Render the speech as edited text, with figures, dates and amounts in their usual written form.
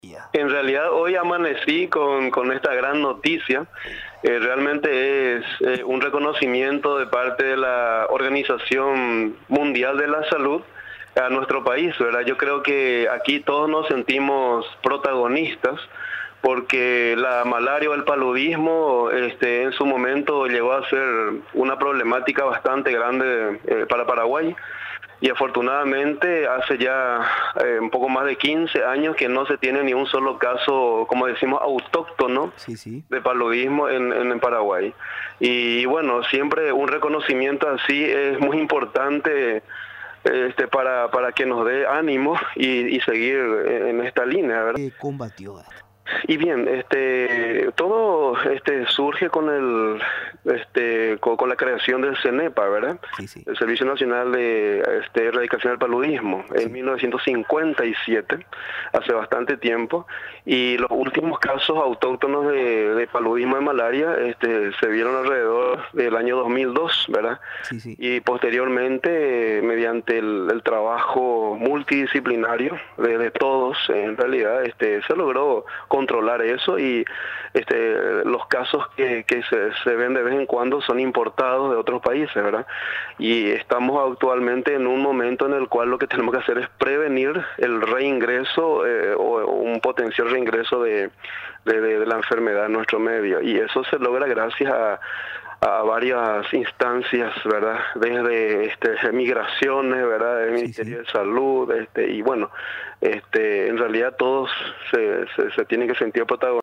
Ya. En realidad hoy amanecí con esta gran noticia. Realmente es un reconocimiento de parte de la Organización Mundial de la Salud a nuestro país, ¿verdad? Yo creo que aquí todos nos sentimos protagonistas porque la malaria o el paludismo en su momento llegó a ser una problemática bastante grande para Paraguay. Y afortunadamente hace ya un poco más de 15 años que no se tiene ni un solo caso, como decimos, autóctono Sí, sí. de paludismo en Paraguay. Y bueno, siempre un reconocimiento así es muy importante para que nos dé ánimo y seguir en esta línea, ¿verdad? Combatió esto. Y bien, todo surge con con la creación del CENEPA, ¿verdad? Sí, sí. El Servicio Nacional de Erradicación del Paludismo, en Sí. 1957, hace bastante tiempo, y los últimos casos autóctonos de paludismo de malaria se vieron alrededor del año 2002, ¿verdad? Sí, sí. Y posteriormente, mediante el trabajo multidisciplinario de todos, en realidad, se logró controlar eso y los casos que se ven de vez en cuando son importados de otros países, ¿verdad? Y estamos actualmente en un momento en el cual lo que tenemos que hacer es prevenir el reingreso o un potencial reingreso de la enfermedad en nuestro medio. Y eso se logra gracias a varias instancias, ¿verdad? Desde migraciones, ¿verdad? El Sí, Ministerio sí. de Salud, y bueno, en realidad todos se tienen que sentir protagonistas.